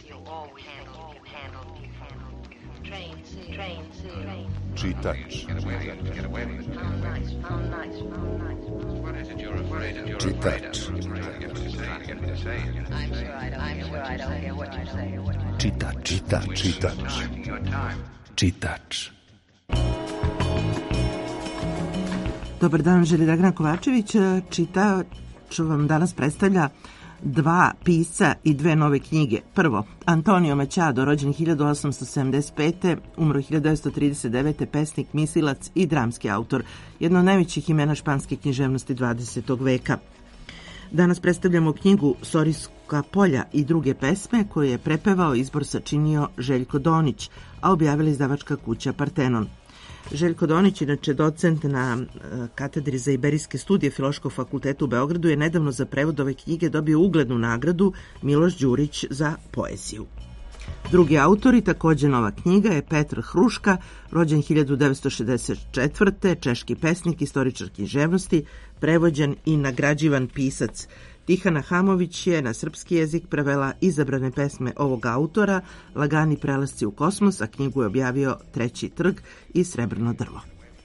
Čitač. Dobar dan, želi Dragana Kovačević. Čitač vam danas predstavlja dva pisca i dve nove knjige. Prvo, Antonio Machado, rođen 1875. umro 1939. pesnik, mislilac i dramski autor, jedno od najvećih imena španske književnosti 20. veka. Danas predstavljamo knjigu Sorijska polja i druge pesme, koju je prepevao i izbor sačinio Željko Donić, a objavila izdavačka kuća Partenon. Željko Donić, inače docent na katedri za iberijske studije Filološkog fakulteta u Beogradu, je nedavno za prevod ove knjige dobio uglednu nagradu Miloš Đurić za poeziju. Drugi autor i takođe nova knjiga je Petr Hruška, rođen 1964. češki pesnik, istoričar književnosti, prevođen i nagrađivan pisac. Tihana Hamović je na srpski jezik prevela izabrane pesme ovog autora, Lagani prelasci u kosmos, a knjigu je objavio Treći trg i Srebrno drvo.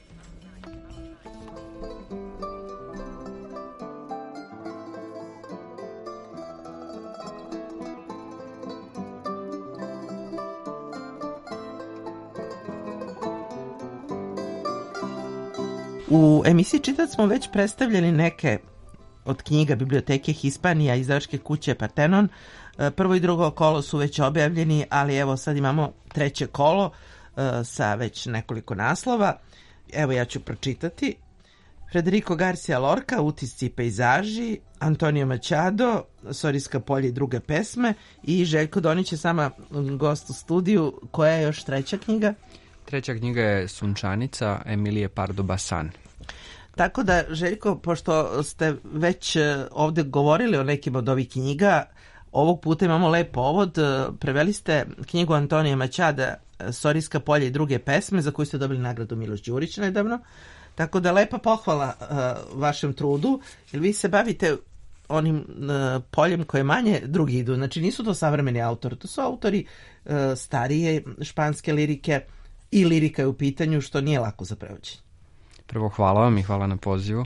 U emisiji Čitac smo već predstavljali neke od knjiga Biblioteke Hispanija i izdavačke kuće Partenon. Prvo i drugo kolo su već objavljeni, ali evo sad imamo treće kolo sa već nekoliko naslova. Evo ja ću pročitati. Federico Garcia Lorca, Utisci i pejzaži, Antonio Machado, Sorijska polja i druge pesme, i Željko Donić je sama gost u studiju. Koja je još treća knjiga? Treća knjiga je Sunčanica Emilije Pardo Bazan. Tako da, Željko, pošto ste već ovde govorili o nekim od ovih knjiga, ovog puta imamo lep povod. Preveli ste knjigu Antonija Machada Sorijska polja i druge pesme, za koju ste dobili nagradu Miloš Đurić nedavno. Tako da, lepa pohvala vašem trudu, jer vi se bavite onim poljem koje manje drugi idu. Znači, nisu to savremeni autori, to su autori starije španske lirike i lirika je u pitanju, što nije lako za prevođenje. Prvo, hvala vam i hvala na pozivu.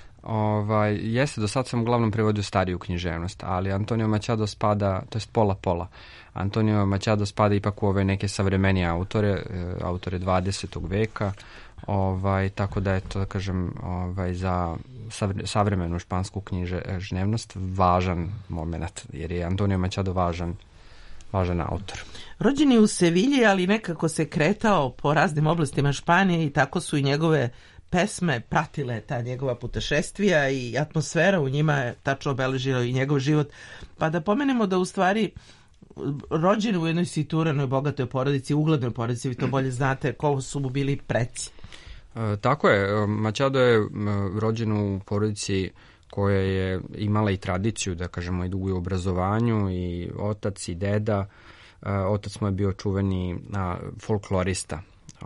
Jeste, do sad sam uglavnom prevodio stariju književnost, ali Antonio Machado spada, to jest pola. Antonio Machado spada ipak u ove neke savremenije autore 20. veka, tako da je to, da kažem, za savremenu špansku književnost važan moment, jer je Antonio Machado važan autor. Rođen je u Sevilji, ali nekako se kretao po raznim oblastima Španije i tako su i njegove pesme pratile ta njegova putešestvija i atmosfera u njima je tačno obeležila i njegov život. Pa da pomenemo da u stvari rođen u jednoj situranoj, bogatoj porodici, uglednoj porodici, vi to bolje znate, ko su mu bili preci. Tako je, Machado je rođen u porodici koja je imala i tradiciju, da kažemo, i dugu u obrazovanju, i otac i deda. Otac mu je bio čuveni folklorista,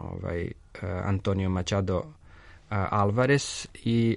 Antonio Machado Alvarez, i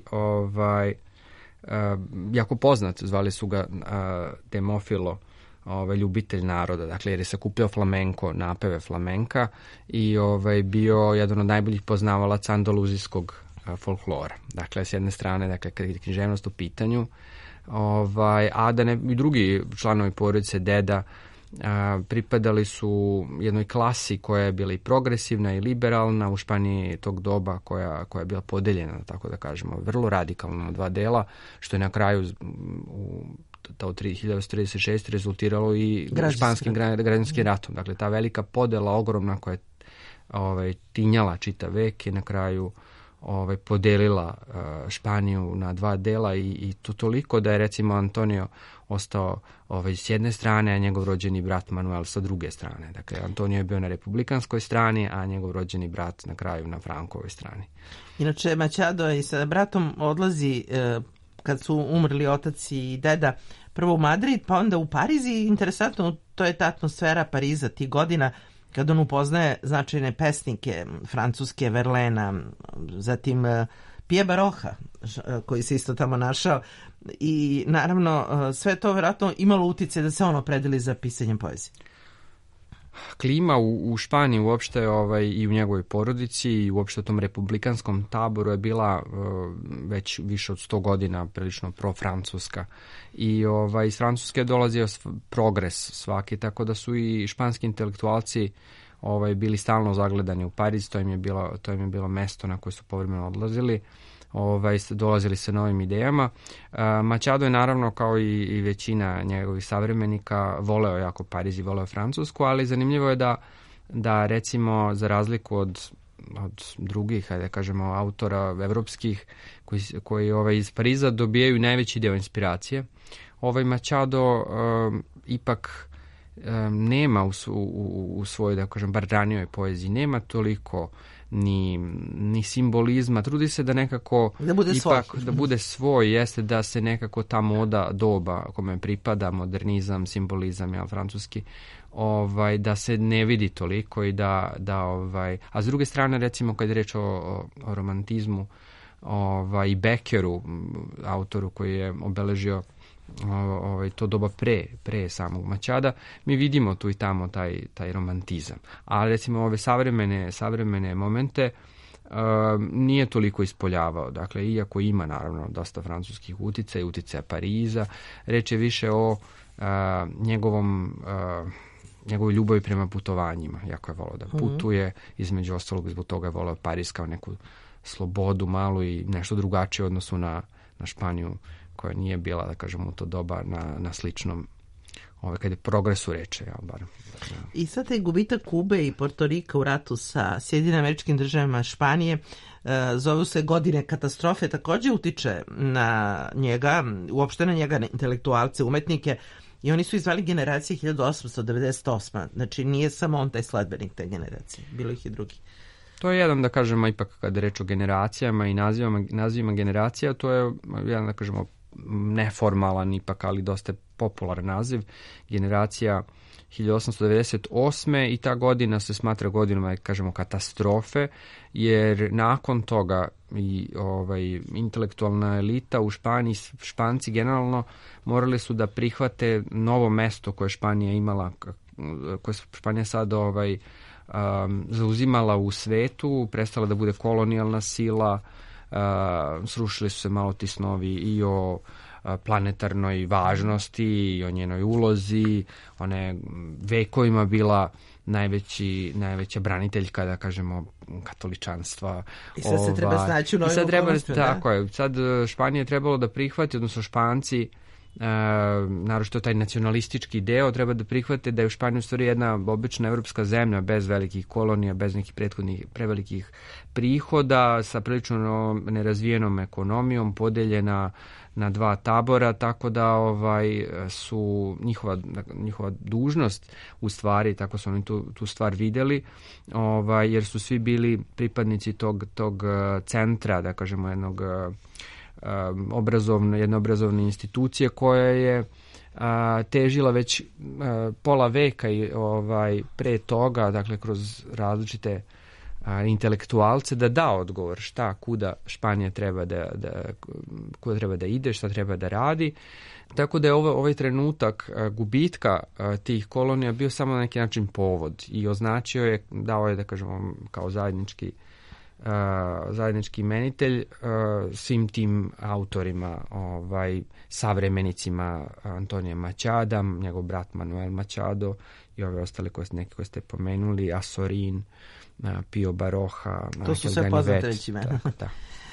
jako poznat, zvali su ga Demofilo, ljubitelj naroda, dakle, jer je sakupljao flamenko, napeve flamenka, i bio jedan od najboljih poznavalaca andaluzijskog folklora. Dakle, s jedne strane, dakle, kad je književnost u pitanju, a da ne i drugi članovi porodice, deda, pripadali su jednoj klasi koja je bila i progresivna i liberalna u Španiji tog doba, koja je bila podeljena, tako da kažemo, vrlo radikalno na dva dela, što je na kraju u 1936 rezultiralo i španskim građanskim ratom. Dakle, ta velika podela, ogromna, koja je tinjala čitav vek, je na kraju podelila Španiju na dva dela, i to toliko da je, recimo, Antonio ostao s jedne strane, a njegov rođeni brat Manuel sa druge strane. Dakle, Antonio je bio na republikanskoj strani, a njegov rođeni brat na kraju na Frankovoj strani. Inače, Machado i sa bratom odlazi, kad su umrli otac i deda, prvo u Madrid, pa onda u Pariz, i interesantno, to je ta atmosfera Pariza tih godina, kad on upoznaje značajne pesnike francuske, Verlaina, zatim Pije Baroha, koji se isto tamo našao, i naravno sve to vjerojatno imalo utice da se on opredeli za pisanjem poezije. klima u Španiji uopšte i u njegovoj porodici i uopšte u tom republikanskom taboru je bila već više od 100 godina prilično profrancuska i iz Francuske je dolazio progres svaki, tako da su i španski intelektualci bili stalno zagledani u Pariz, to im je bilo mesto na koje su povremeno odlazili. Dolazili se novim idejama. Machado je naravno kao i većina njegovih savremenika voleo jako Pariz i voleo Francusku, ali zanimljivo je da recimo za razliku od drugih, hajde kažemo, autora evropskih koji iz Pariza dobijaju najveći deo inspiracije. Machado ipak nema u svojoj, da kažem, bar ranijoj poeziji, nema toliko ni simbolizma, trudi se da nekako da bude svoj, jeste da se nekako ta moda doba kome pripada, modernizam, simbolizam, francuski, da se ne vidi toliko i a s druge strane, recimo, kad je reč o romantizmu i Beckeru, autoru koji je obeležio to doba pre samog Machada, mi vidimo tu i tamo taj romantizam. A recimo ove savremene momente nije toliko ispoljavao. Dakle, iako ima naravno dosta francuskih uticaja Pariza, reč je više o njegovoj ljubavi prema putovanjima. Jako je volao da putuje, između ostalog zbog toga je volao Pariz kao neku slobodu malu i nešto drugačije u odnosu na Španiju, koja nije bila, da kažem, u to doba na sličnom, kad je progresu reče, bar. I sad taj gubitak Kube i Portorika u ratu sa Sjedinjenim Američkim Državama, Španije, zovu se godine katastrofe, također utiče na njega, uopšte na njega, na intelektualce, umetnike, i oni su izvali generacije 1898. Znači nije samo on taj sledbenik te generacije, bilo ih i drugi. To je jedan, da kažemo, ipak kada reč o generacijama i nazivima generacija, to je jedan, da kažemo, neformalan ipak, ali dosta popularan naziv, generacija 1898. i ta godina se smatra godinom, da kažemo, katastrofe, jer nakon toga i intelektualna elita u Španiji, Španci generalno morali su da prihvate novo mesto koje Španija imala, koje Španija sad zauzimala u svetu, prestala da bude kolonijalna sila, srušili su se malo ti snovi i o planetarnoj važnosti i o njenoj ulozi. Ona je vekovima bila najveća braniteljka, da kažemo, katoličanstva. I sad se treba snaći u novim okolnostima. Tako je. Sad Španija je trebalo da prihvati, odnosno Španci, naročito taj nacionalistički deo, treba da prihvate da je u Španiji u stvari jedna obična evropska zemlja bez velikih kolonija, bez nekih prethodnih prevelikih prihoda, sa prilično nerazvijenom ekonomijom, podeljena na dva tabora, tako da su njihova dužnost u stvari, tako su oni tu stvar vidjeli, jer su svi bili pripadnici tog centra, da kažemo, jedne obrazovne institucije koja je težila već pola veka i pre toga, dakle kroz različite intelektualce, da odgovor kuda Španija kuda treba da ide, šta treba da radi. Tako da je ovaj trenutak gubitka tih kolonija bio samo na neki način povod i označio je, dao je, da kažemo, kao zajednički imenitelj svim tim autorima, savremenicima Antonija Machada, njegov brat Manuel Machado i ove ostale koje ste pomenuli, Azorín, Pío Baroja. To su sve poznate već imena. Da.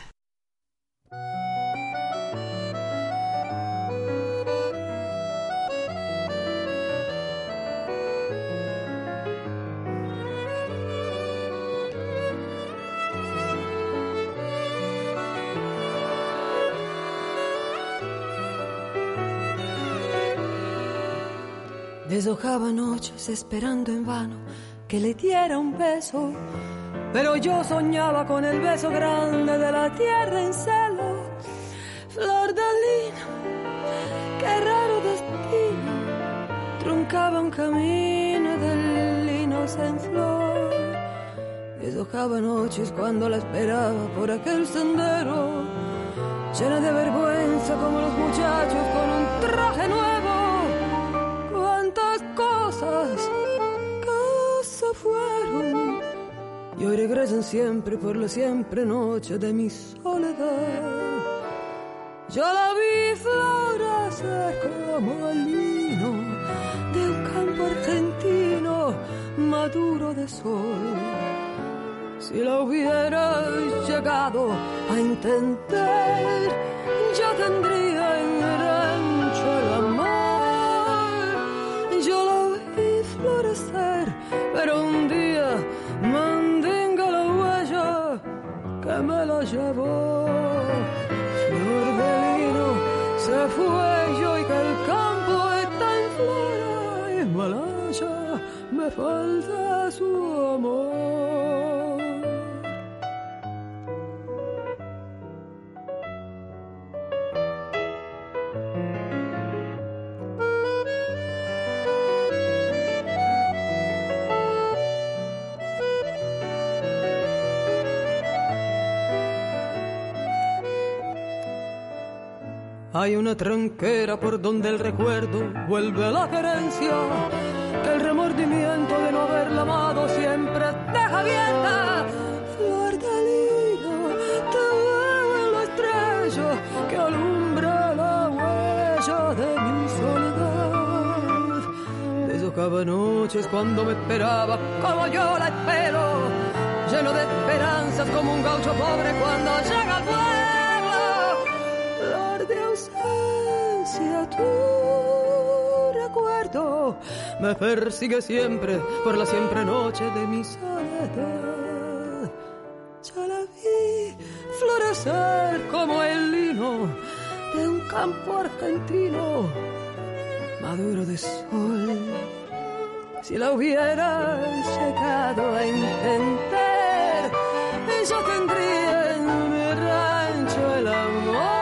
Deshojaba noches esperando en vano que le diera un beso, pero yo soñaba con el beso grande de la tierra en celo. Flor de lino, qué raro destino, truncaba un camino del lino en flor. Deshojaba noches cuando la esperaba por aquel sendero, llena de vergüenza como los muchachos con un traje nuevo. Cosas y hoy regresan siempre por la siempre noche de mi soledad. Yo la vi florecer como el lino de un campo argentino maduro de sol. Si la hubiera llegado a intentar, yo tendría en mi rancho el amor. Yo la vi florecer, pero un día mandinga la huella que me la llevó. Flor de lino se fue y hoy que el campo está en flora y en Malaya me falta su amor. Hay una tranquera por donde el recuerdo vuelve a la querencia, que el remordimiento de no haberla amado siempre deja abierta. Flor de lino, te veo en la estrella que alumbra la huella de mi soledad. Deshojaba noches cuando me esperaba como yo la espero, lleno de esperanzas como un gaucho pobre cuando llega al pueblo. Flor de ausencia, tu recuerdo me persigue siempre por la siempre noche de mi soledad. Ya la vi florecer como el lino de un campo argentino maduro de sol. Si la hubiera llegado a intentar, yo tendría en mi rancho el amor.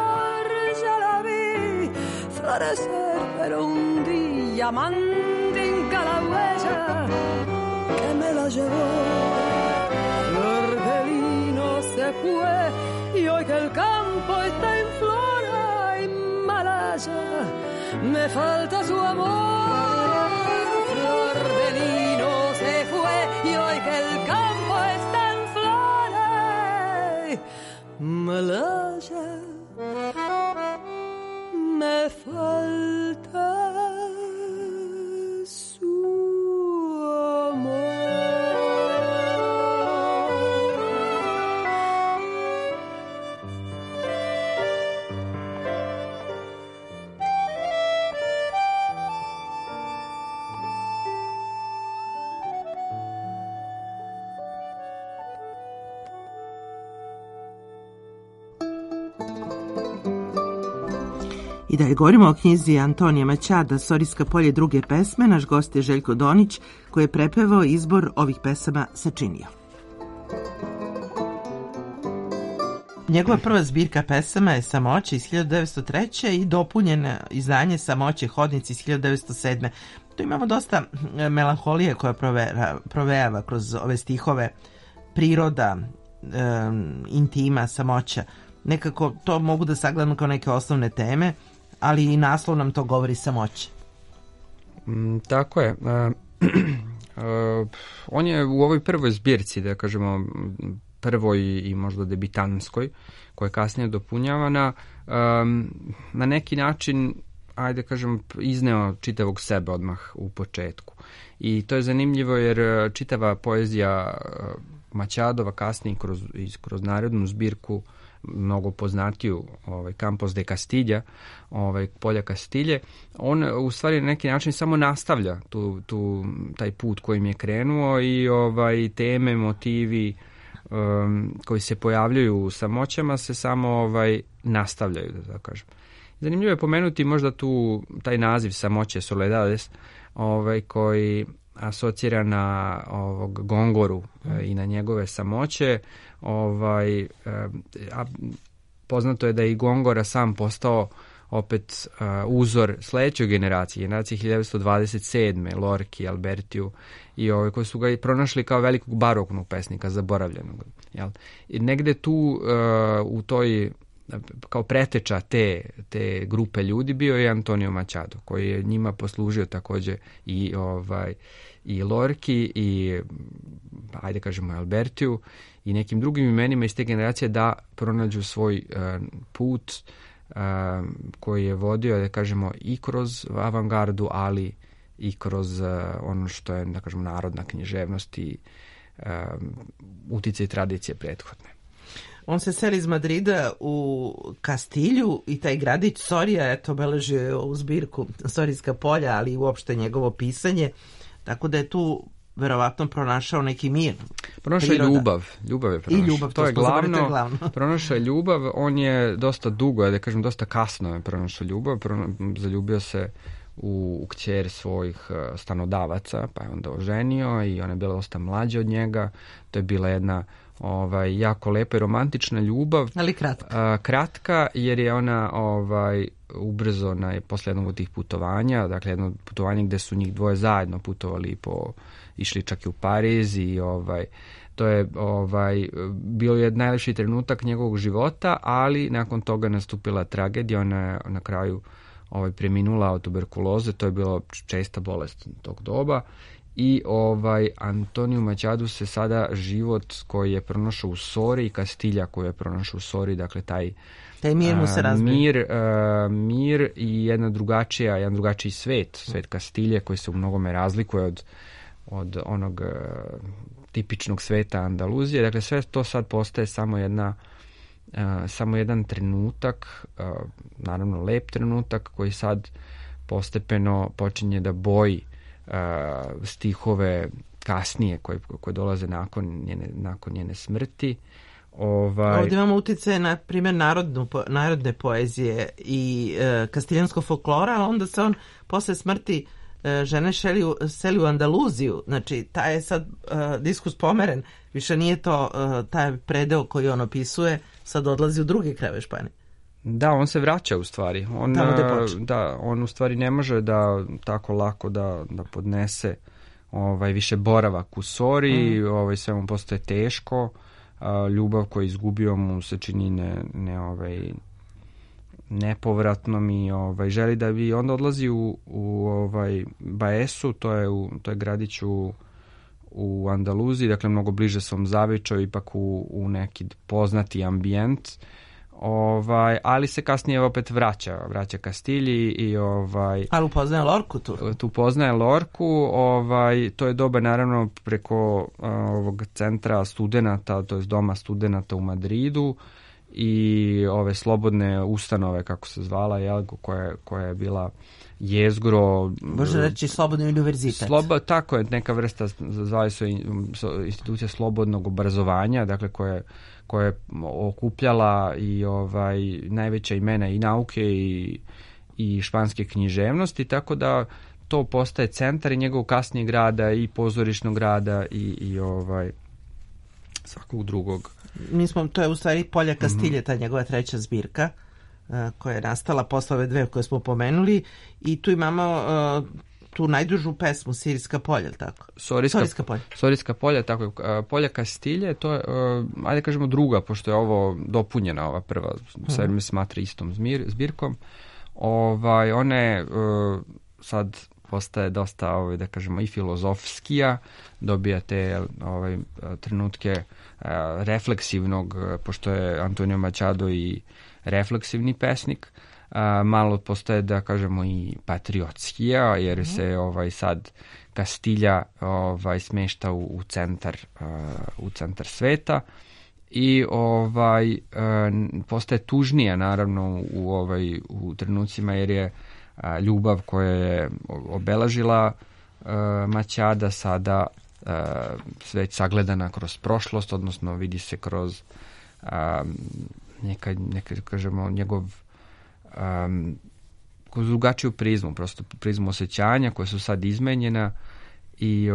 Florecer, pero un día mandinga la huella que me la llevó. Flor de lino se fue y hoy que el campo está en flora y Malaya me falta su amor. Flor de lino se fue y hoy que el campo está en flora y Malaya me falta su amor. I da je govorimo o knjizi Antonija Machada Sorijska polje druge pesme, naš gost je Željko Donić koji je prepevao izbor ovih pesama sačinio. Njegova prva zbirka pesama je Samoće iz 1903. i dopunjeno izdanje Samoće hodnici iz 1907. Tu imamo dosta melanholije koja provejava kroz ove stihove, priroda, intima, samoća. Nekako to mogu da sagledam kao neke osnovne teme, ali i naslov nam to govori samoće. Tako je. On je u ovoj prvoj zbirci, da kažemo, prvoj i možda debitanskoj, koja je kasnije dopunjavana, na neki način, ajde kažem, izneo čitavog sebe odmah u početku. I to je zanimljivo jer čitava poezija Machadova kasnije kroz narednu zbirku mnogo poznatiju, Campos de Castilla, polja Kastilje, on u stvari na neki način samo nastavlja taj put kojim je krenuo i teme, motivi koji se pojavljuju u samoćama se samo nastavljaju, da kažem. Zanimljivo je pomenuti možda tu taj naziv samoće, Soledades, koji asocira na Gongoru i na njegove samoće. Poznato je da je i Gongora sam postao opet uzor sledećoj generaciji 1927. Lorki, Albertiju i koji su ga pronašli kao velikog baroknog pesnika, zaboravljenog. Jel? I negde tu u toj kao preteča te grupe ljudi bio je Antonio Machado, koji je njima poslužio takođe i Lorki i ajde kažemo Albertiju i nekim drugim imenima iz te generacije da pronađu svoj put koji je vodio, da kažemo, i kroz avangardu, ali i kroz ono što je, da kažemo, narodna književnost i uticaj tradicije prethodne. On se seli iz Madrida u Kastilju i taj gradić Sorija, eto, obeležio je ovu zbirku Sorijska polja, ali i uopšte njegovo pisanje, tako da je tu verovatno pronašao neki mir. Pronašao je ljubav. Ljubav je pronašao. I ljubav, to je glavno. Pronašao je ljubav, on je dosta dugo, da kažem, dosta kasno je pronašao ljubav, zaljubio se u kćer svojih stanodavaca, pa je onda oženio i ona je bila dosta mlađa od njega. To je bila jedna jako lepa i romantična ljubav. Ali kratka. Kratka, jer je ona ubrzo posle jednog od tih putovanja, dakle jedno putovanje gde su njih dvoje zajedno putovali išli čak i u Pariz i to je bio je najlepši trenutak njegovog života, ali nakon toga nastupila tragedija, ona je na kraju preminula od tuberkuloze, to je bila česta bolest tog doba i Antonio Machado se sada život koji je pronašao u Sori i Kastilja koji je pronašao u Sori, dakle taj mir mu se razbio. Mir i jedan drugačiji svet Kastilje koji se u mnogome razlikuje od onog tipičnog sveta Andaluzije. Dakle, sve to sad postaje samo jedan trenutak, naravno lep trenutak koji sad postepeno počinje da boji stihove kasnije koje dolaze nakon njene smrti. Ovdje imamo utice na primjer narodne poezije i kastiljanskog folklora, a onda se on posle smrti žene seli u Andaluziju. Znači, taj je sad diskus pomeren. Više nije to taj predeo koji on opisuje, sad odlazi u druge krajeve Španije. Da, on se vraća u stvari. On u stvari ne može da tako lako da podnese više boravak u Sori, sve mu postaje teško. Ljubav koju izgubio mu se čini nepovratnom i želi da bi onda odlazi u Baesu, to je gradić u Andaluziji, dakle mnogo bliže svom zavičaju, ipak u neki poznati ambijent, ali se kasnije opet vraća Kastilji i ali upoznaje Lorku tu poznaje Lorku, to je doba naravno preko ovog centra studenata, to je doma studenata u Madridu i ove slobodne ustanove, kako se zvala, koja je bila jezgro. Može reći slobodni univerzitet. Tako je, neka vrsta, zvali su institucija slobodnog obrazovanja, dakle koja je okupljala i najveća imena i nauke i španske književnosti, tako da to postaje centar i njegov kasnijeg rada i pozorišnog rada i svakog drugog. To je u stvari Polja Kastilje, ta njegova treća zbirka koja je nastala posle ove dve koje smo pomenuli i tu imamo tu najdužu pesmu Sirijska polja, tako? Sorijska polja, tako je. Polja Kastilje, to je, ajde kažemo druga, pošto je ovo dopunjena, ova prva, sve me smatra istom zbirkom. Ona je sad postaje dosta, da kažemo, i filozofskija, dobija te trenutke refleksivnog, pošto je Antonio Machado i refleksivni pesnik, malo postaje, da kažemo, i patriotskija, jer se sad Kastilja smešta u centar sveta i postaje tužnija naravno u trenucima, jer je ljubav koja je obeležila Machada sada već sagledana kroz prošlost, odnosno vidi se kroz neka kažemo njegov kroz drugačiju prizmu, prosto prizmu osjećanja koja su sad izmenjena i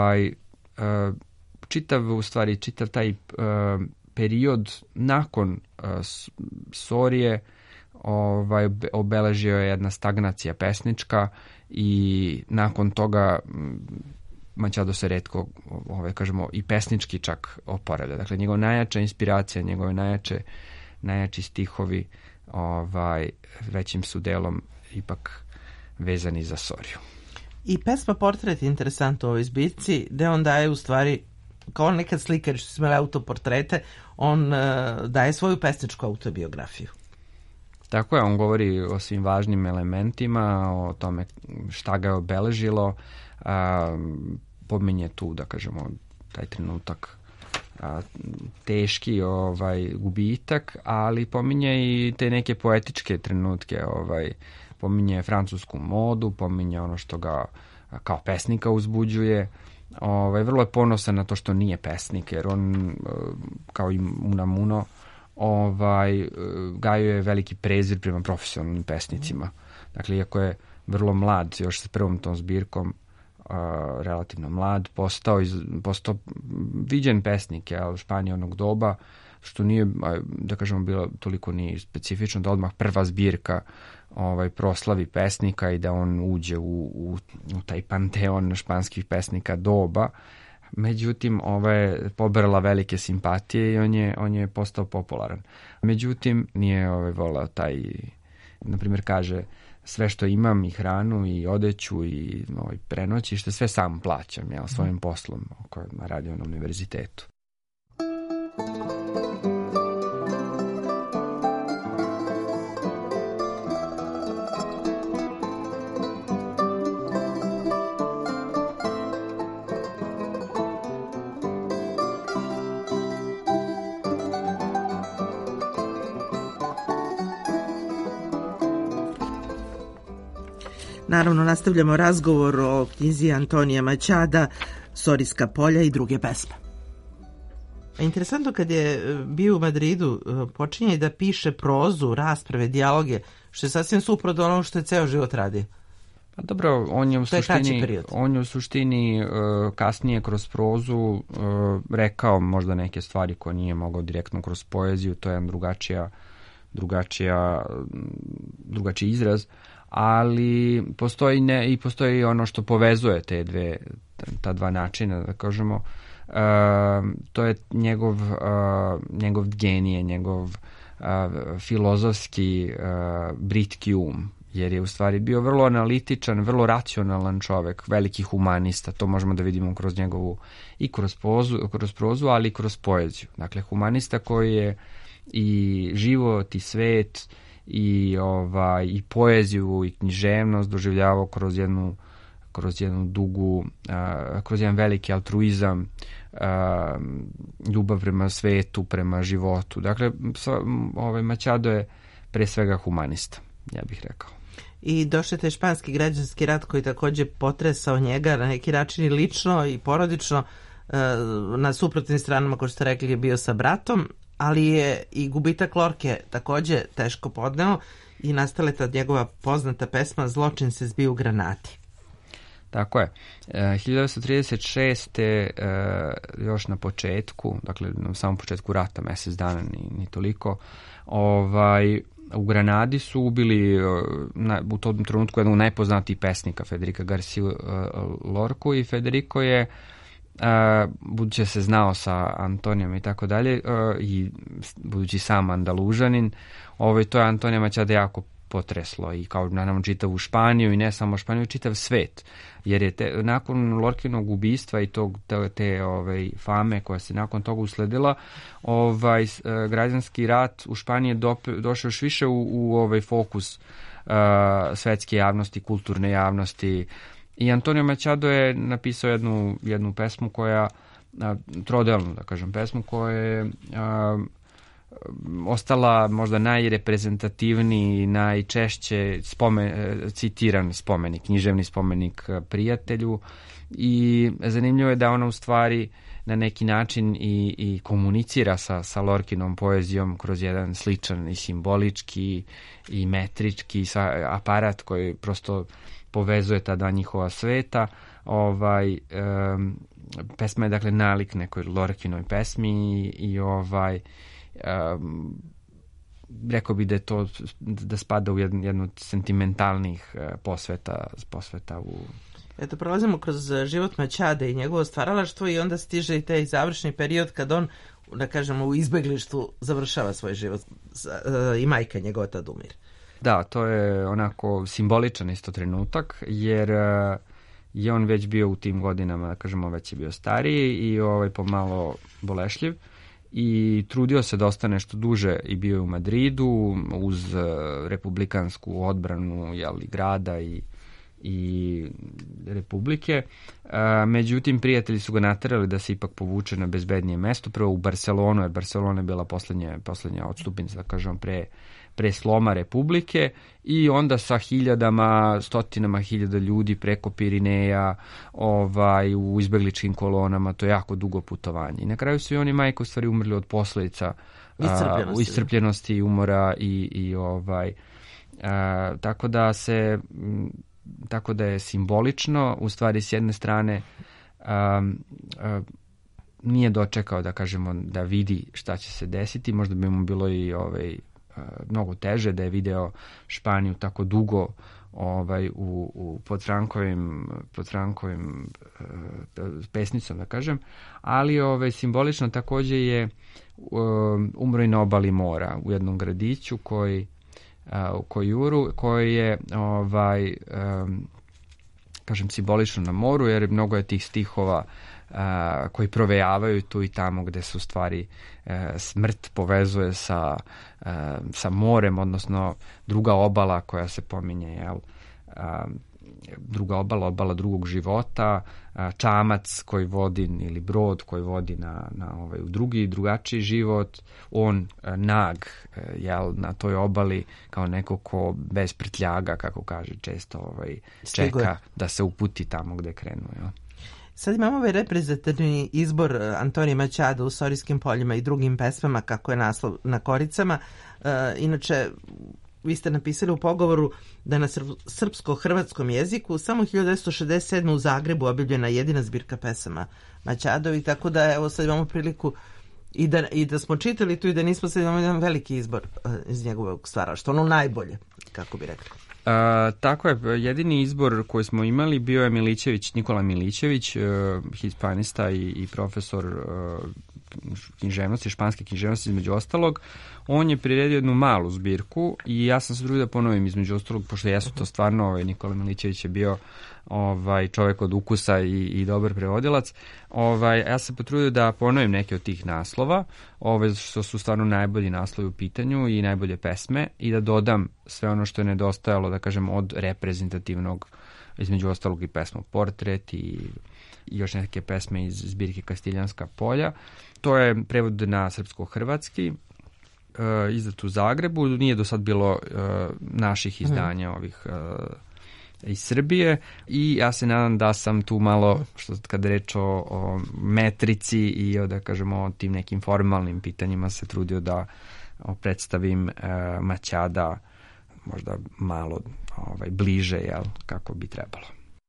čitav taj period nakon Sorije obeležio je jedna stagnacija pesnička i nakon toga Machado se retko, kažemo, i pesnički čak oporavlja. Dakle, njegova najjača inspiracija, njegove najjače najjači stihovi većim su delom ipak vezani za Soriju. I pesma Portret je interesantno u ovoj zbirci, gde on daje u stvari, kao on nekad slikar što su imali autoportrete, on daje svoju pesničku autobiografiju. Tako je, on govori o svim važnim elementima, o tome šta ga je obeležilo, pominje tu, da kažemo, taj trenutak teški gubitak, ali pominje i te neke poetičke trenutke, pominje francusku modu, pominje ono što ga kao pesnika uzbuđuje. Vrlo je ponosan na to što nije pesnik, jer on, kao i Unamuno, gajio je veliki prezir prema profesionalnim pesnicima. Dakle, iako je vrlo mlad, još sa prvom tom zbirkom, relativno mlad, postao viđen pesnik, Španije onog doba, što nije, da kažemo, bilo toliko ni specifično, da odmah prva zbirka proslavi pesnika i da on uđe u taj panteon španskih pesnika doba. Međutim, je pobrala velike simpatije i on je postao popularan. Međutim, nije voleo taj, na primjer, kaže, sve što imam, i hranu, i odeću, i prenoćište, sve sam plaćam, svojim poslom koji radio na univerzitetu. Naravno, nastavljamo razgovor o knjizi Antonija Machada, Sorijska polja i druge pesme. Interesantno, kad je bio u Madridu, počinje da piše prozu, rasprave, dijaloge, što je sasvim suprotno ono što je ceo život radio. Pa dobro, on je u suštini kasnije kroz prozu rekao možda neke stvari koje nije mogao direktno kroz poeziju, to je jedan drugačiji izraz, ali postoji ono što povezuje ta dva načina, da kažemo. To je njegov genije, njegov filozofski britki jer je u stvari bio vrlo analitičan, vrlo racionalan čovek, veliki humanista. To možemo da vidimo kroz njegovu i kroz prozu, ali i kroz poeziju. Dakle, humanista koji je i život i svet i poeziju i književnost doživljavao kroz jednu dugu, kroz jedan veliki altruizam, ljubav prema svetu, prema životu. Dakle, Machado je pre svega humanista, ja bih rekao. I došao je taj španski građanski rat koji takođe potresao njega na neki način i lično i porodično. Na suprotnim stranama, kao što ste rekli, je bio sa bratom, ali je i gubitak Lorke takođe teško podneo i nastala je ta njegova poznata pesma Zločin se zbio u granati. Tako je. 1936. Još na početku, dakle na samom početku rata, mesec dana, ni toliko, u Granadi su ubili u tom trenutku jednog najpoznatijih pesnika, Federica Garcia Lorku, i Federico je, budući se znao sa Antonijom i tako dalje, i budući sam Andalužanin, to je Antonija Machada jako potreslo i kao naravno čitavu Španiju i ne samo Španiju, čitav svet, jer je nakon Lorkinog ubistva i te fame koja se nakon toga usledila, građanski rat u Španiji je došao još više u fokus svetske javnosti, kulturne javnosti, i Antonio Machado je napisao jednu pesmu koja, trodelnu, da kažem, pesmu koja je ostala možda najreprezentativniji, najčešće citiran spomenik, književni spomenik prijatelju, i zanimljivo je da ona u stvari na neki način i komunicira sa Lorkinom poezijom kroz jedan sličan i simbolički i metrički aparat koji prosto povezuje ta dva njihova sveta. Pesma je dakle nalik nekoj Lorkinoj pesmi i rekao bi da je to, da spada u jednu od sentimentalnih posveta u... Eto, prolazimo kroz život Machada i njegovo stvaralaštvo i onda stiže i taj završni period kad on da kažemo, u izbeglištvu završava svoj život i majka njegova tad umire. Da, to je onako simboličan isto trenutak, jer je on već bio u tim godinama, da kažemo, već je bio stariji i pomalo bolešljiv i trudio se da ostane što duže i bio je u Madridu uz republikansku odbranu grada i republike. Međutim, prijatelji su ga naterali da se ipak povuče na bezbednije mesto, prvo u Barcelonu, jer Barcelona je bila poslednja odstupnica, da kažem, pre sloma republike, i onda sa stotinama hiljada ljudi preko Pirineja u izbegličkim kolonama, to je jako dugo putovanje. I na kraju su i oni majke u stvari umrli od posledica iscrpljenosti, umora i tako da je simbolično, u stvari s jedne strane nije dočekao, da kažemo, da vidi šta će se desiti, možda bi mu bilo i mnogo teže da je video Španiju tako dugo pod Frankovim pesnicom, da kažem, ali simbolično takođe je umro i na obali mora u jednom gradiću u Kojuru, koji je kažem simbolično na moru, jer mnogo je tih stihova koji provejavaju tu i tamo gde se u stvari smrt povezuje sa morem, odnosno druga obala koja se pominje, druga obala drugog života, čamac koji vodi ili brod koji vodi u drugačiji život, on nag na toj obali kao neko ko bez prtljaga, kako kaže često, čeka da se uputi tamo gde krenu. Sad imamo ovaj reprezentativni izbor Antonija Machada u Sorijskim poljima i drugim pesmama, kako je naslov na koricama. Inače, vi ste napisali u pogovoru da na srpsko-hrvatskom jeziku samo 1967. u Zagrebu objavljena jedina zbirka pesama Machadovi, tako da evo sad imamo priliku i da smo čitali tu i da nismo, sad imamo jedan veliki izbor iz njegovog stvaraštva, ono najbolje, kako bi rekli. Tako je, jedini izbor koji smo imali bio je Nikola Milićević, hispanista i profesor književnosti, španske književnosti između ostalog. On je priredio jednu malu zbirku i ja sam se trudio da ponovim između ostalog, pošto jesu to stvarno, Nikola Milićević je bio čovjek od ukusa i dobar prevodilac. Ja sam potrudio da ponovim neke od tih naslova, što su stvarno najbolji naslovi u pitanju i najbolje pesme, i da dodam sve ono što je nedostajalo, da kažem, od reprezentativnog, između ostalog i pesmu Portret i još neke pesme iz zbirke Kastiljanska polja. To je prevod na srpsko-hrvatski, izdat u Zagrebu. Nije do sad bilo naših izdanja ovih iz Srbije, i ja se nadam da sam tu malo, kada reč o metrici i da kažemo o tim nekim formalnim pitanjima, se trudio da predstavim Machada možda malo bliže, kako bi trebalo.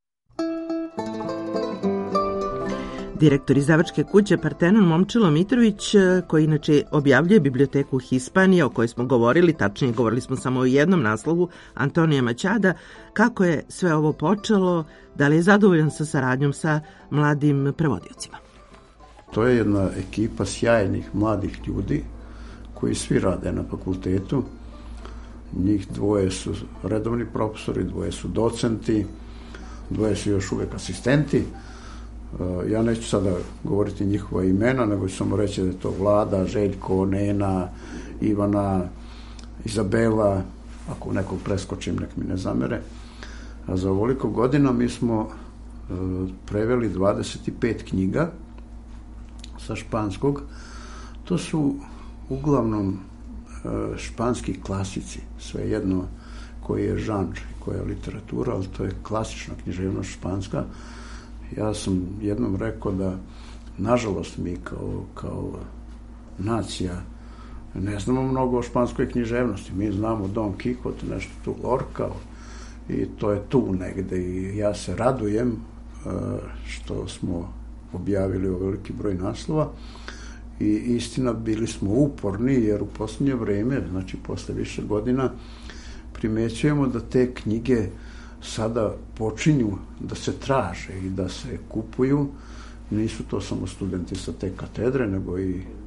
Direktor izdavačke kuće Partenon Momčilo Mitrović, koji inače objavljuje biblioteku Hispanije, o kojoj smo govorili, tačnije govorili smo samo o jednom naslovu, Antonija Machada, kako je sve ovo počelo, da li je zadovoljan sa saradnjom sa mladim prevodiocima? To je jedna ekipa sjajnih mladih ljudi koji svi rade na fakultetu. Njih dvoje su redovni profesori, dvoje su docenti, dvoje su još uvek asistenti. Ja neću sada govoriti njihova imena, nego ću samo reći da je to Vlada, Željko, Nena, Ivana, Izabela, ako nekog preskočim, nek mi ne zamere. A za ovoliko godina mi smo preveli 25 knjiga sa španskog. To su uglavnom španski klasici, svejedno koji je žanr, koja je literatura, ali to je klasična književnost španska. Ja sam jednom rekao da, nažalost, mi kao nacija ne znamo mnogo o španskoj književnosti. Mi znamo Don Quixote, nešto tu Lorca, i to je tu negde. I ja se radujem što smo objavili ovaj veliki broj naslova. I istina, bili smo uporni, jer u posljednje vreme, znači posle više godina, primećujemo da te knjige sada počinju da se traže i da se kupuju. Nisu to samo studenti sa te katedre, nego i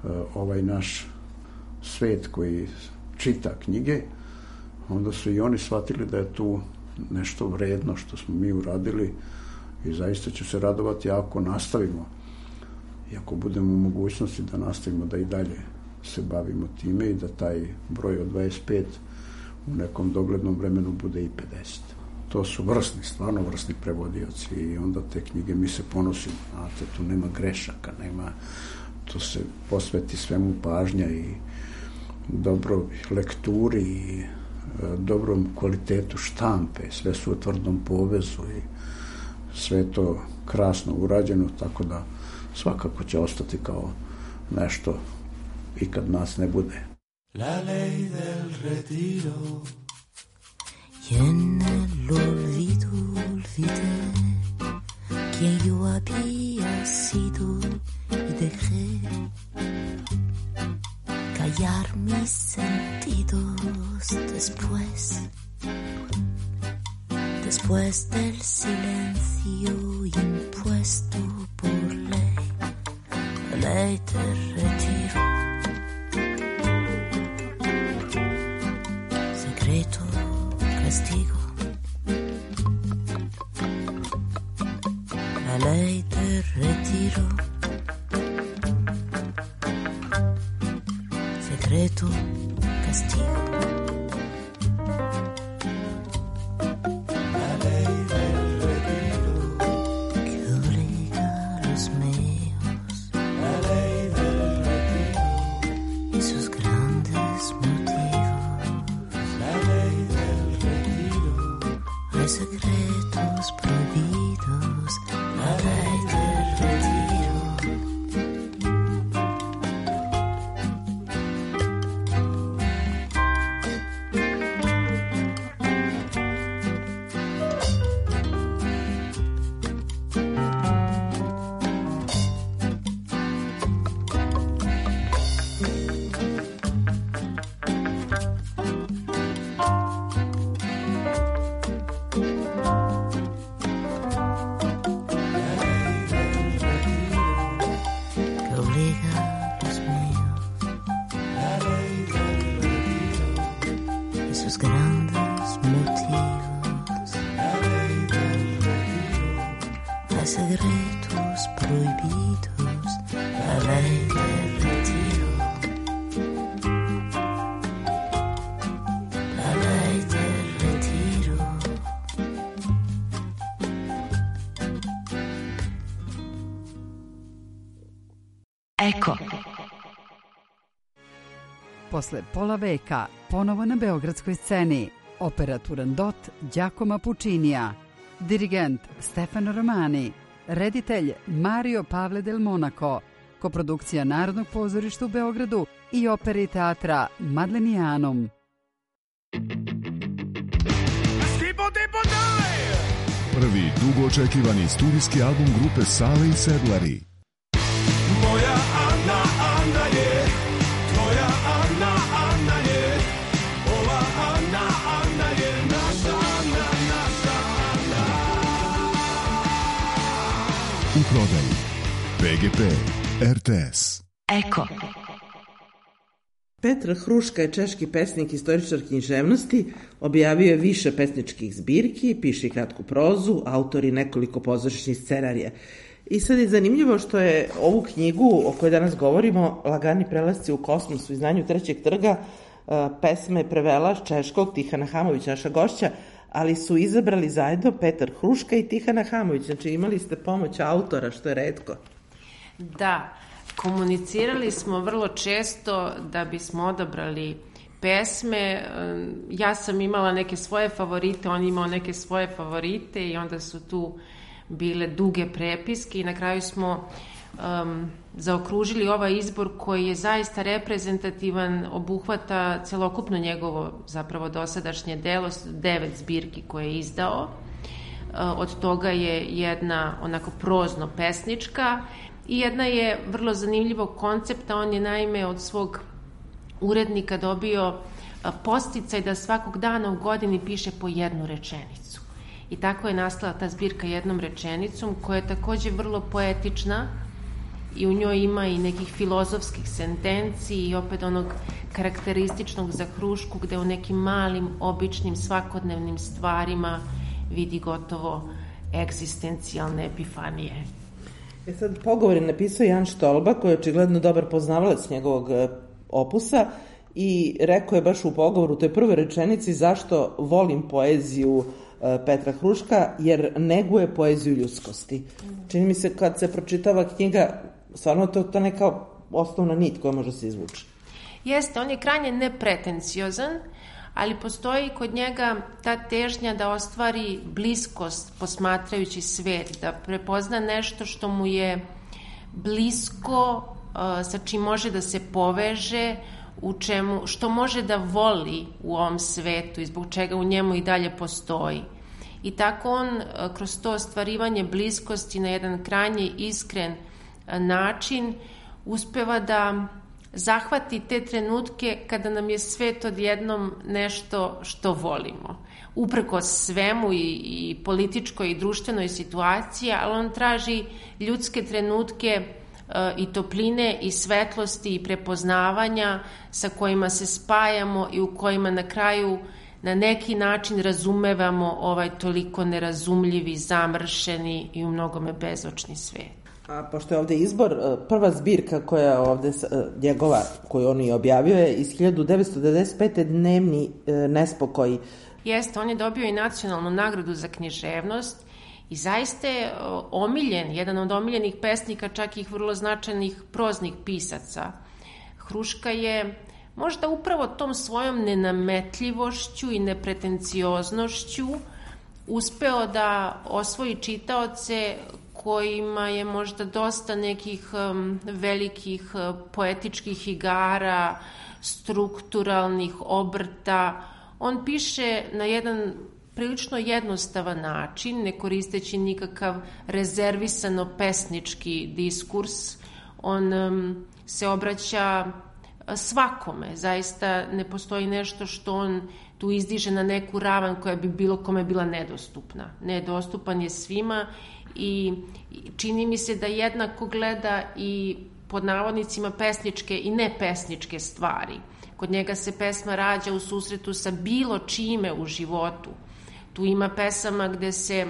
ovaj naš svet koji čita knjige, onda su i oni shvatili da je tu nešto vredno što smo mi uradili i zaista ću se radovati ako nastavimo i ako budemo u mogućnosti da nastavimo da i dalje se bavimo time i da taj broj od 25 u nekom doglednom vremenu bude i 50. To su stvarno vrsni prevodioci i onda te knjige mi se ponosimo, znate, tu nema grešaka, to se posveti svemu pažnja i dobroj lekturi i dobrom kvalitetu štampe, sve su u tvrdom povezu i sve je to krasno urađeno, tako da svakako će ostati kao nešto i kad nas ne bude. La ley del retiro y en el olvido olvidé quien yo había sido y dejé callar mis sentidos después del silencio impuesto por ley, la ley del retiro. Secreto, castigo, la ley del retiro. Secreto, castigo. La ley del retiro que obliga a los míos. La ley del retiro y sus grandes motivos. La ley del retiro. Hay secretos prohibidos. La ley del retiro. Secretos prohibidos, la ley del retiro, la ley del retiro. Eko. Posle pola veka, ponovo na beogradskoj sceni, opera Turandot Giacomo Puccinija, dirigent Stefano Romani, reditelj Mario Pavle del Monaco, koprodukcija Narodnog pozorišta u Beogradu i opere i teatra Madlenijanum. Prvi dugo očekivani studijski album grupe Sale i Sedlari. Moja Ana, Ana je, tvoja Ana, Ana je, ova Ana, Ana je, naša Ana, naša Ana. U prodaju PGP RTS. Eko. Petar Hruška je češki pesnik, istoričar književnosti, objavio je više pesničkih zbirki, piše i kratku prozu, autor i nekoliko pozorišnih scenarija. I sad je zanimljivo što je ovu knjigu o kojoj danas govorimo, Lagani prelasci u kosmos u izdanju Trećeg trga, pesme prevela s češkog Tihana Hamović, naša gošća, ali su izabrali zajedno Petar Hruška i Tihana Hamović, znači imali ste pomoć autora, što je retko. Da, komunicirali smo vrlo često da bismo odabrali pesme. Ja sam imala neke svoje favorite, on imao neke svoje favorite i onda su tu bile duge prepiske i na kraju smo zaokružili ovaj izbor koji je zaista reprezentativan, obuhvata celokupno njegovo zapravo dosadašnje delo, 9 zbirki koje je izdao. Od toga je jedna onako prozno pesnička i jedna je vrlo zanimljivog koncepta. On je naime od svog urednika dobio podsticaj da svakog dana u godini piše po jednu rečenicu. I tako je nastala ta zbirka jednom rečenicom, koja je takođe vrlo poetična i u njoj ima i nekih filozofskih sentenci i opet onog karakterističnog za Hrušku gde u nekim malim, običnim, svakodnevnim stvarima vidi gotovo egzistencijalne epifanije. Sad, pogovor je napisao Jan Štolba, koji je očigledno dobar poznavalac njegovog opusa, i rekao je baš u pogovoru, u toj prvoj rečenici, zašto volim poeziju Petra Hruška, jer neguje poeziju ljudskosti. Čini mi se kad se pročitava knjiga, stvarno to neka osnovna nit koja može se izvući. Jeste, on je krajnje nepretenciozan, ali postoji kod njega ta težnja da ostvari bliskost posmatrajući svet, da prepozna nešto što mu je blisko, sa čim može da se poveže, što može da voli u ovom svetu i zbog čega u njemu i dalje postoji. I tako on kroz to ostvarivanje bliskosti na jedan krajnje iskren način uspeva da zahvati te trenutke kada nam je svet odjednom nešto što volimo. Uprkos svemu i političkoj i društvenoj situaciji, ali on traži ljudske trenutke i topline i svetlosti i prepoznavanja sa kojima se spajamo i u kojima na kraju na neki način razumevamo ovaj toliko nerazumljivi, zamršeni i u mnogome bezočni svet. A pošto je ovde izbor, prva zbirka koja je ovde njegova, koju on i objavio je iz 1995. Dnevni nespokoj. Jeste, on je dobio i nacionalnu nagradu za književnost i zaista je omiljen, jedan od omiljenih pesnika, čak i vrlo značajnih proznih pisaca. Hruška je možda upravo tom svojom nenametljivošću i nepretencioznošću uspeo da osvoji čitaoce kojima je možda dosta nekih velikih poetičkih igara, strukturalnih obrta. On piše na jedan prilično jednostavan način, ne koristeći nikakav rezervisano pesnički diskurs. On se obraća svakome. Zaista ne postoji nešto što on tu izdiže na neku ravan koja bi bilo kome bila nedostupna. Nedostupan je svima i čini mi se da jednako gleda i pod navodnicima pesničke i nepesničke stvari. Kod njega se pesma rađa u susretu sa bilo čime u životu. Tu ima pesama gde se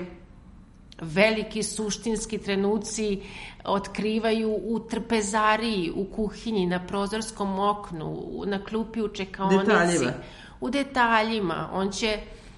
veliki suštinski trenuci otkrivaju u trpezariji, u kuhinji, na prozorskom oknu, na klupi u čekaonici. U detaljima. On će,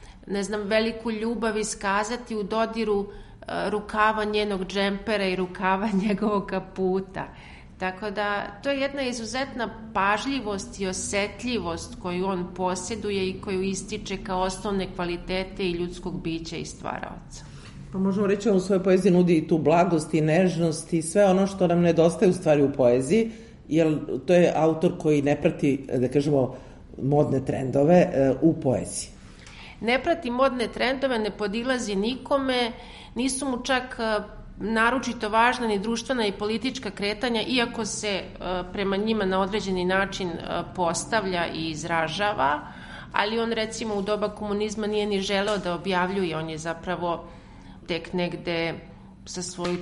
veliku ljubav iskazati u dodiru rukava njenog džempera i rukava njegovog kaputa. Tako da, to je jedna izuzetna pažljivost i osetljivost koju on posjeduje i koju ističe kao osnovne kvalitete i ljudskog bića i stvaraoca. Pa možemo reći, on u svojoj poeziji nudi i tu blagost i nežnost i sve ono što nam nedostaje u stvari u poeziji, jer to je autor koji ne prati, da kažemo, modne trendove u poeziji. Ne prati modne trendove, ne podilazi nikome, nisu mu čak naročito važna ni društvena i politička kretanja, iako se prema njima na određeni način postavlja i izražava, ali on recimo u doba komunizma nije ni želeo da objavljuje, on je zapravo tek negde sa svojih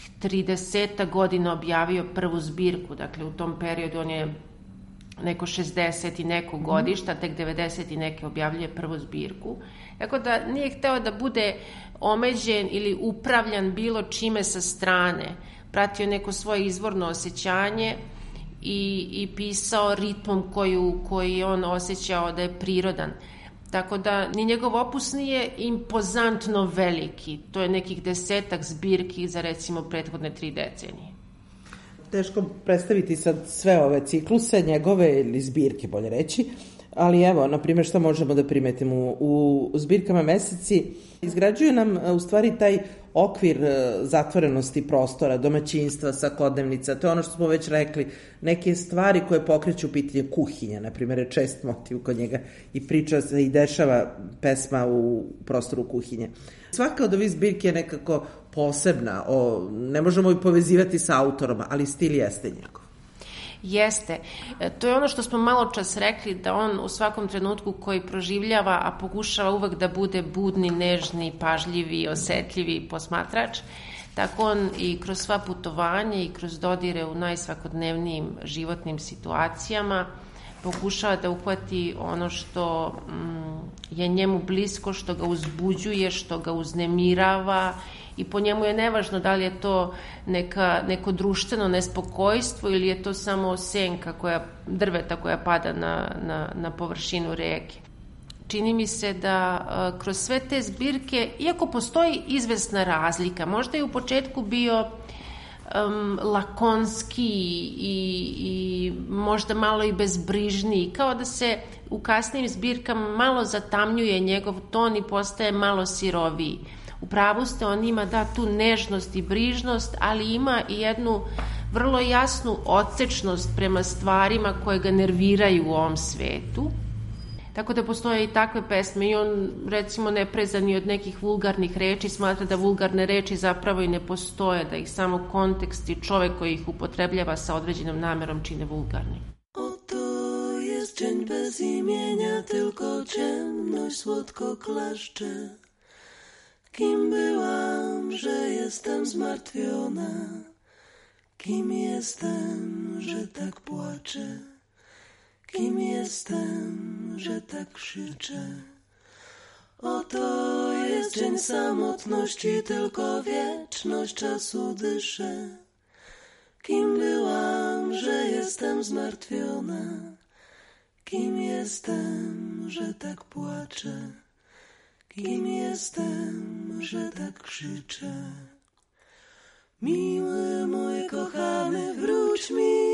30 godina objavio prvu zbirku, dakle u tom periodu on je neko 60 i neko godišta, tek 90 i neke objavljuje prvu zbirku. Tako da nije hteo da bude omeđen ili upravljan bilo čime sa strane. Pratio neko svoje izvorno osjećanje i pisao ritmom koji on osjećao da je prirodan. Tako da ni njegov opus nije impozantno veliki. To je nekih 10 zbirki za recimo prethodne 3 decenije. Teško predstaviti sad sve ove cikluse, njegove ili zbirke, bolje reći, ali evo, na primjer, što možemo da primetimo u zbirkama Meseci, izgrađuje nam u stvari taj okvir zatvorenosti prostora, domaćinstva, svakodnevnica, to je ono što smo već rekli, neke stvari koje pokreću pitanje kuhinja, na primjer, je čest motiv kod njega i priča se i dešava pesma u prostoru kuhinje. Svaka od ovih zbirki je nekako posebna, ne možemo ju povezivati sa autorom, ali stil jeste njegov. Jeste. To je ono što smo malo čas rekli, da on u svakom trenutku koji proživljava, a pokušava uvek da bude budni, nežni, pažljivi, osetljivi posmatrač, Tako on i kroz sva putovanja i kroz dodire u najsvakodnevnijim životnim situacijama pokušava da uhvati ono što je njemu blisko, što ga uzbuđuje, što ga uznemirava i po njemu je nevažno da li je to neko društveno nespokojstvo ili je to samo senka drveta koja pada na površinu reke. Čini mi se da kroz sve te zbirke, iako postoji izvesna razlika, možda je u početku bio lakonski i možda malo i bezbrižniji, kao da se u kasnijim zbirkama malo zatamnjuje njegov ton i postaje malo siroviji. U pravu ste, on ima tu nežnost i brižnost, ali ima i jednu vrlo jasnu odsečnost prema stvarima koje ga nerviraju u ovom svetu. Tako da postoje i takve pesme i on recimo ne preza ni od nekih vulgarnih reči, smatra da vulgarne reči zapravo i ne postoje, da ih samo kontekst i čovek koji ih upotrebljava sa određenom namerom čine vulgarni. Oto jest dzień bez imienia, tylko ciemność słodko klaszcze. Kim byłam, że jestem zmartwiona? Kim jestem, że tak płaczę? Kim jestem, że tak krzyczę? Oto jest dzień samotności, tylko wieczność czasu dyszę. Kim byłam, że jestem zmartwiona? Kim jestem, że tak płaczę? Kim jestem, że tak krzyczę? Miły mój kochany, wróć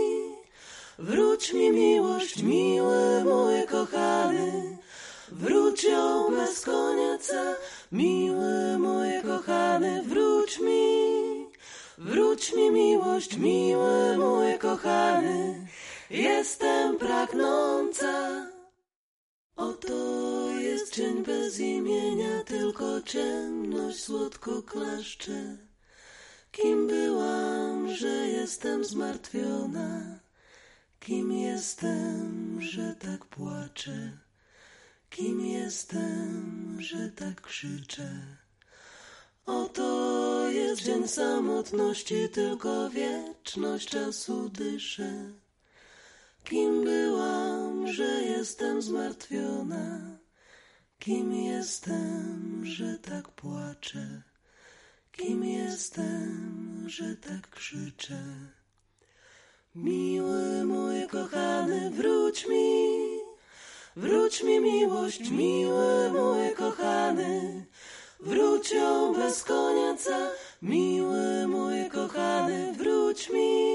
mi miłość, miły mój kochany, wróć ją bez końca, miły mój kochany, wróć mi miłość, miły mój kochany, jestem pragnąca. Oto jest dzień bez imienia, tylko ciemność słodko klaszcze. Kim byłam, że jestem zmartwiona? Kim jestem, że tak płaczę? Kim jestem, że tak krzyczę? Oto jest dzień samotności, tylko wieczność czasu dyszę. Kim byłam, że jestem zmartwiona? Kim jestem, że tak płaczę? Kim jestem, że tak krzyczę? Miły mój kochany, wróć mi miłość, miły mój kochany, wróć ją bez końca, miły mój kochany, wróć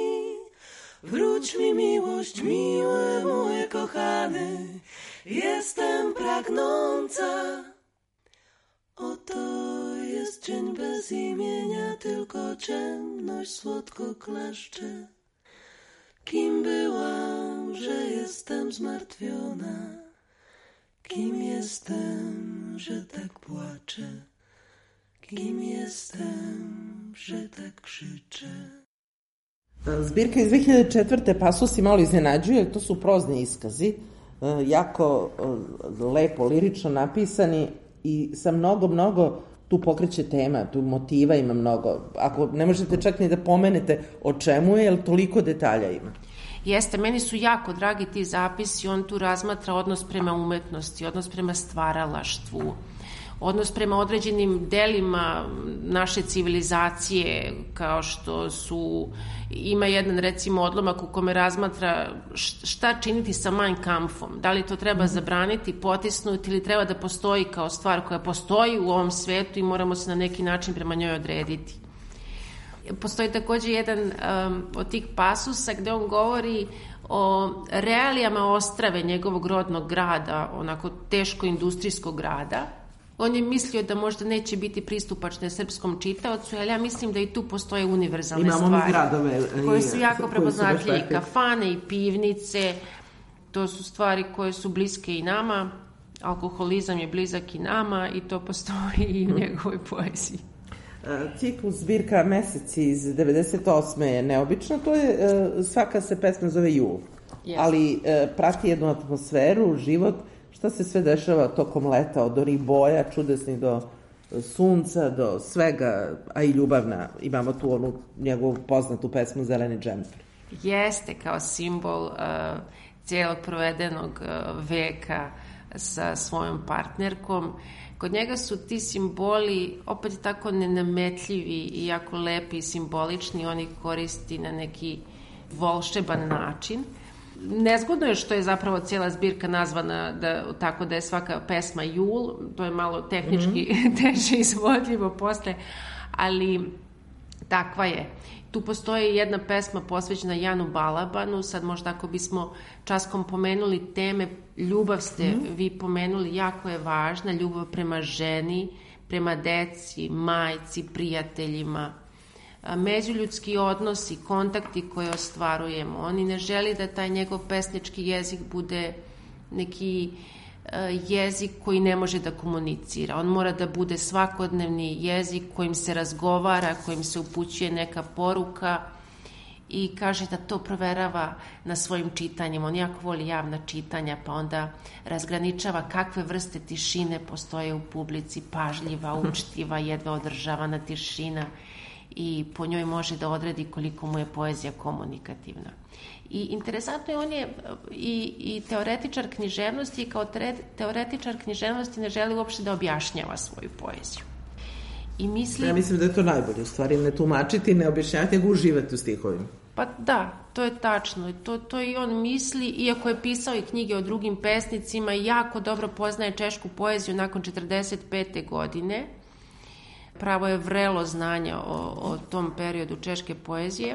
mi miłość, miły mój kochany, jestem pragnąca. Oto jest dzień bez imienia, tylko ciemność słodko klaszcze. Kim byłam, że jestem zmartwiona? Kim jestem, że tak płaczę? Kim jestem, że tak krzyczę? Zbirka iz 2004. Pasusi malo iznenađuje, to su prozni iskazi, jako lepo, lirično napisani i sa mnogo tu pokreće tema, tu motiva ima mnogo. Ako ne možete čak ni da pomenete o čemu je, jer toliko detalja ima. Jeste, meni su jako dragi ti zapisi, on tu razmatra odnos prema umetnosti, odnos prema stvaralaštvu, odnos prema određenim delima naše civilizacije, kao što ima jedan recimo odlomak u kome razmatra šta činiti sa Mein Kampfom, da li to treba zabraniti, potisnuti ili treba da postoji kao stvar koja postoji u ovom svetu i moramo se na neki način prema njoj odrediti. Postoji takođe jedan od tih pasusa gde on govori o realijama Ostrave, njegovog rodnog grada, onako teško industrijskog grada. On je mislio da možda neće biti pristupačne srpskom čitaocu, ali ja mislim da i tu postoje univerzalne stvari koje su jako prepoznatljive. Kafane i pivnice, to su stvari koje su bliske i nama. Alkoholizam je blizak i nama i to postoji i u njegovoj poeziji. Ciklus zbirka Meseci iz 98. je neobično, to je, svaka se pesma zove Jul, ali prati jednu atmosferu, život, šta se sve dešava tokom leta, od onih boja čudesnih do sunca do svega, a i ljubavna. Imamo tu onu njegovu poznatu pesmu Zeleni džemper. Jeste kao simbol cijelog provedenog veka sa svojom partnerkom. Kod njega su ti simboli opet tako nenametljivi i jako lepi i simbolični, oni koristi na neki volšeban način. Nezgodno je što je zapravo cijela zbirka nazvana tako da je svaka pesma jul, to je malo tehnički teže izvodljivo posle, ali takva je. Tu postoji jedna pesma posvećena Janu Balabanu, sad možda ako bismo časkom pomenuli teme, ljubav ste vi pomenuli, jako je važna, ljubav prema ženi, prema deci, majci, prijateljima, međuljudski odnosi, kontakti koje ostvarujemo. On i ne želi da taj njegov pesnički jezik bude neki jezik koji ne može da komunicira. On mora da bude svakodnevni jezik kojim se razgovara, kojim se upućuje neka poruka i kaže da to proverava na svojim čitanjima. On jako voli javna čitanja, pa onda razgraničava kakve vrste tišine postoje u publici, pažljiva, učtiva, jedva održavana tišina i po njoj može da odredi koliko mu je poezija komunikativna. I interesantno je, on je i teoretičar književnosti i kao teoretičar književnosti ne želi uopšte da objašnjava svoju poeziju. I Ja mislim da je to najbolje, u stvari, ne tumačiti, ne objašnjavati, nego uživati u stihovima. Pa da, to je tačno. To i on misli, iako je pisao i knjige o drugim pesnicima, jako dobro poznaje češku poeziju nakon 45. godine. Pravo je vrelo znanja o tom periodu češke poezije.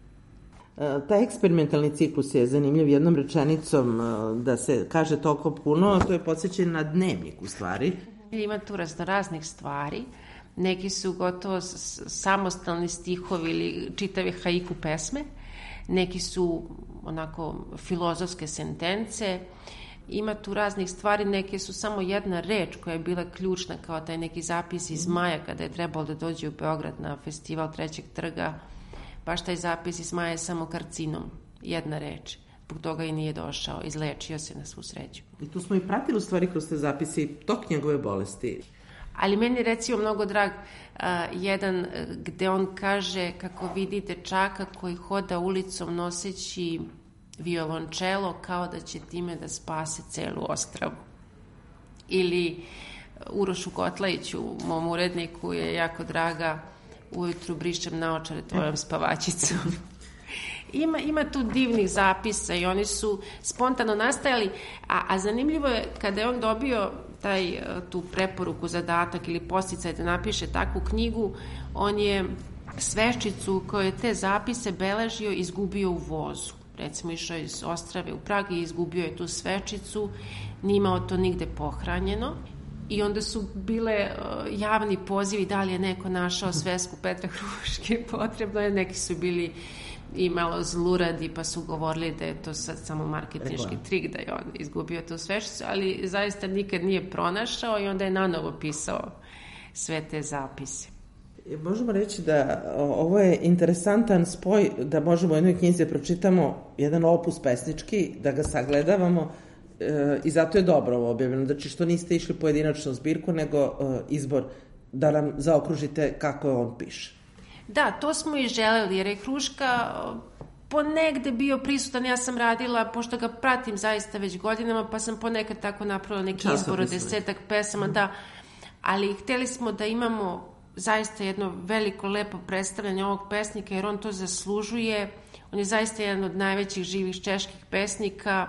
Taj eksperimentalni ciklus je zanimljiv jednom rečenicom da se kaže toliko puno, to je podsjećen na dnevnik u stvari. Ima tu raznih stvari. Neki su gotovo samostalni stihovi ili čitave haiku pesme. Neki su onako filozofske sentence. Ima tu raznih stvari, neke su samo jedna reč koja je bila ključna, kao taj neki zapis iz maja kada je trebalo da dođe u Beograd na festival Trećeg trga. Baš taj zapis iz maja je samo karcinom, jedna reč. Zbog toga i nije došao, izlečio se na svu sreću. I tu smo i pratili u stvari kroz te zapisi tok njegove bolesti. Ali meni je recimo mnogo drag jedan gde on kaže kako vidi dečaka koji hoda ulicom noseći violončelo kao da će time da spase celu ostravu. Ili Urošu Kotlajiću, mom uredniku, je jako draga ujutru brišem naočare tvojom spavačicom. Ima tu divnih zapisa i oni su spontano nastajali, a zanimljivo je kada je on dobio tu preporuku, zadatak ili podsticaj da napiše takvu knjigu, on je sveščicu u kojoj je te zapise beležio izgubio u vozu. Recimo išao iz Ostrave u Prag i izgubio je tu sveččicu, nije imao to nigde pohranjeno i onda su bile javni pozivi da li je neko našao svesku Petra Hruške, potrebno je, neki su bili i malo zluradi pa su govorili da je to sad samo marketinški trik da je on izgubio tu sveččicu, ali zaista nikad nije pronašao i onda je nanovo pisao sve te zapise. Možemo reći da ovo je interesantan spoj, da možemo u jednoj knjizi pročitamo jedan opus pesnički, da ga sagledavamo i zato je dobro ovo objavljeno. Znači što niste išli pojedinačnu zbirku, nego izbor da nam zaokružite kako on piše. Da, to smo i želeli, jer je Hruška ponegde bio prisutan. Ja sam radila, pošto ga pratim zaista već godinama, pa sam ponekad tako napravila neki izbor od 10 pesama, da, ali hteli smo da imamo zaista jedno veliko, lepo predstavljanje ovog pesnika, jer on to zaslužuje. On je zaista jedan od najvećih živih čeških pesnika,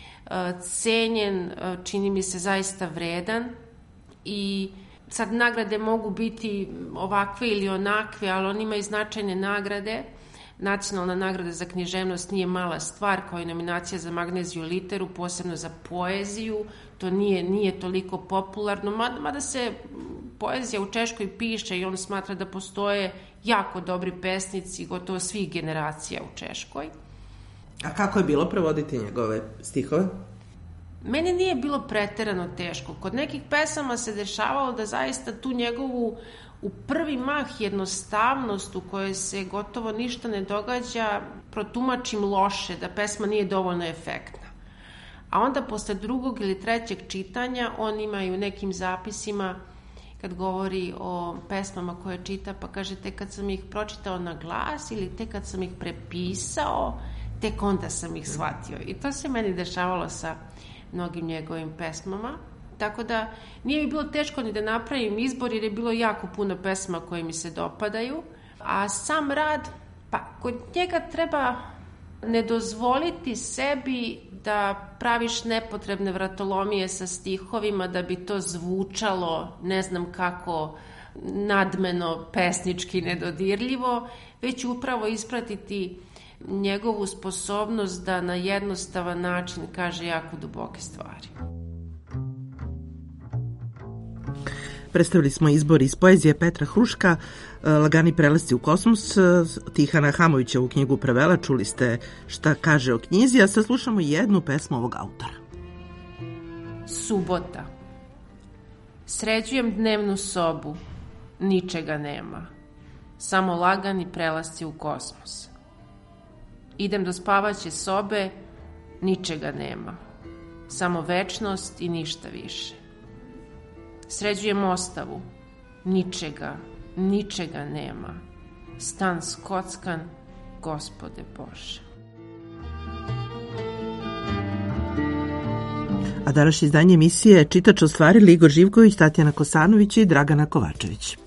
cenjen, čini mi se zaista vredan i sad nagrade mogu biti ovakve ili onakve, ali on ima i značajne nagrade. Nacionalna nagrada za književnost nije mala stvar, kao i nominacija za Magneziju literu, posebno za poeziju. To nije toliko popularno, mada se poezija u Češkoj piše i on smatra da postoje jako dobri pesnici gotovo svih generacija u Češkoj. A kako je bilo prevoditi njegove stihove? Meni nije bilo preterano teško. Kod nekih pesama se dešavalo da zaista tu njegovu u prvi mah jednostavnost u kojoj se gotovo ništa ne događa protumačim loše, da pesma nije dovoljno efektna. A onda posle drugog ili trećeg čitanja on ima i u nekim zapisima kad govori o pesmama koje čita, pa kaže tek kad sam ih pročitao na glas ili tek kad sam ih prepisao, tek onda sam ih shvatio. I to se meni dešavalo sa mnogim njegovim pesmama. Tako da nije mi bilo teško ni da napravim izbor jer je bilo jako puno pesma koje mi se dopadaju. A sam rad, pa kod njega treba ne dozvoliti sebi da praviš nepotrebne vratolomije sa stihovima da bi to zvučalo ne znam kako nadmeno, pesnički, nedodirljivo, već upravo ispratiti njegovu sposobnost da na jednostavan način kaže jako duboke stvari. Predstavili smo izbor iz poezije Petra Hruška, Lagani prelasci u kosmos. Tihana Hamovića u knjigu prevela, čuli ste šta kaže o knjizi, a sad slušamo jednu pesmu ovog autora. Subota. Sređujem dnevnu sobu, ničega nema, samo lagani prelasci u kosmos. Idem do spavaće sobe, ničega nema, samo večnost i ništa više. Sređujem ostavu, ničega nema, stan skockan, Gospode Bože. A današnje izdanje emisije čitač ostvarili Igor Živković, Tatjana Kosanović i Dragana Kovačević.